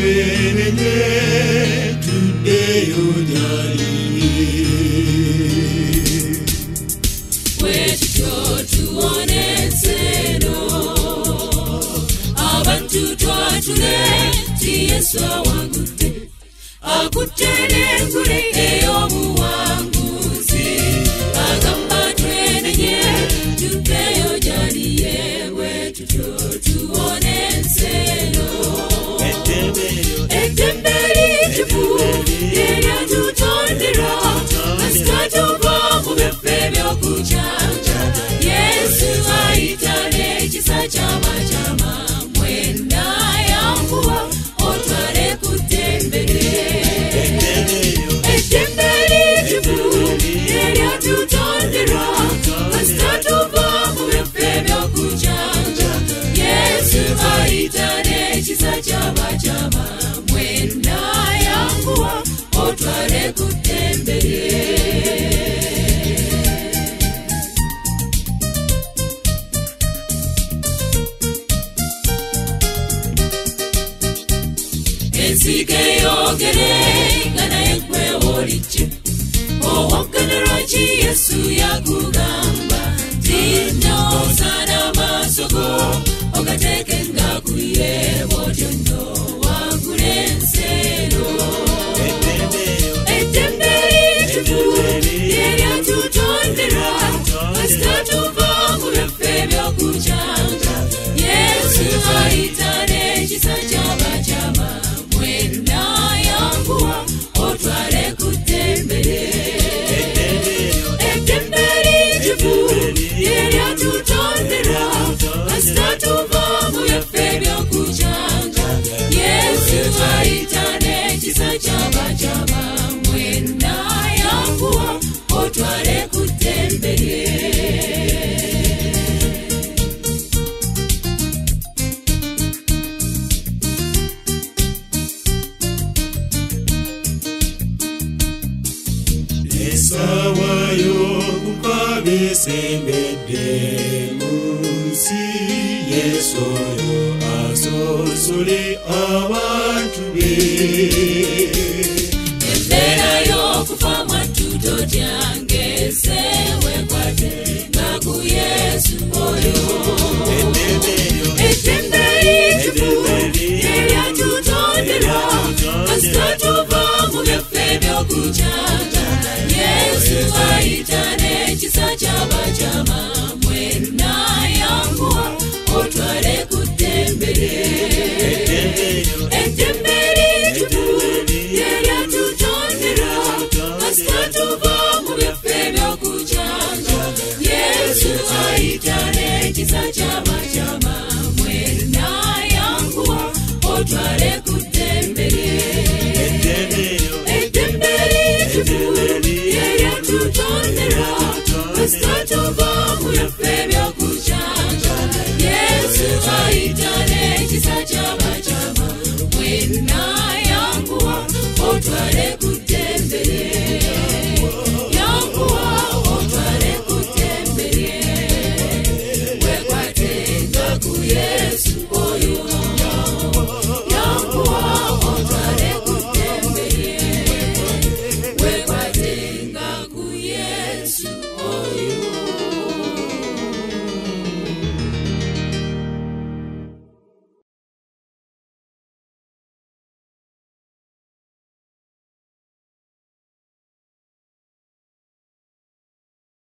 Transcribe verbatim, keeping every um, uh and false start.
twerenye tuddeyo gyali. Bwetutyo tuwone enseno abantu twatule ti Yesu awangudde akutte n'engule ey'obuwanguzi agamba twerenye tuddeyo gyali. Bwetutyo tuwone enseno eddembe litukuvu eryatutondera kasita tuva mu bifo eby'okukyanja. Yesu ayita n'ekisa ky'amajama mwenda yanguwa otwale ku ddembe lye. Eddembe litukuvu eryatutondera kasita tuva mu bifo eby'okukyanja. Yesu ayita n'ekisa ky'amajama mwenda yanguwa otwale ku ddembe lye. Ensike yogere nga naye gwe olijje owogenera ki Yesu yakugamba tinno sana maaso go ogateeke nga kuye bw'otyo nno wagula ensero. Eddembe litukuvu eryatutondera kasita tuva mu bifo eby'okukyanja. Yesu ayita n'ekisa ky'abajama mwenda yanguwa otwale ku ddembe lye. Eddembe litukuvu eryatutondera kasita tuva mu bifo eby'okukyanja. Yesu ayita n'ekisa ky'abajama mwenda yanguwa otwale ku ddembe lye. Essaawa y'okukaaba esembedde mu nsi. Yesu oyo asoosole abantu be. Embeera y'okufa mwattu totyange sewekwate nga ku Yesu oyo. Eddembe litukuvu eryatutondera kasita tuva mu bifo eby'okukyanja. Yesu ayita n'ekisa ky'abajama mwenda yanguwa otwale ku ddembe lye. Eddembe litukuvu eryatutondera kasita tuva mu bifo eby'okukyanja. Yesu ayita n'ekisa ky'abajama mwenda yanguwa otwale ku ddembe lye. Eddembe litukuvu eryatutondera kasita tuva mu bifo eby'okukyanja. Yesu ayita n'ekisa ky'abajama mwenda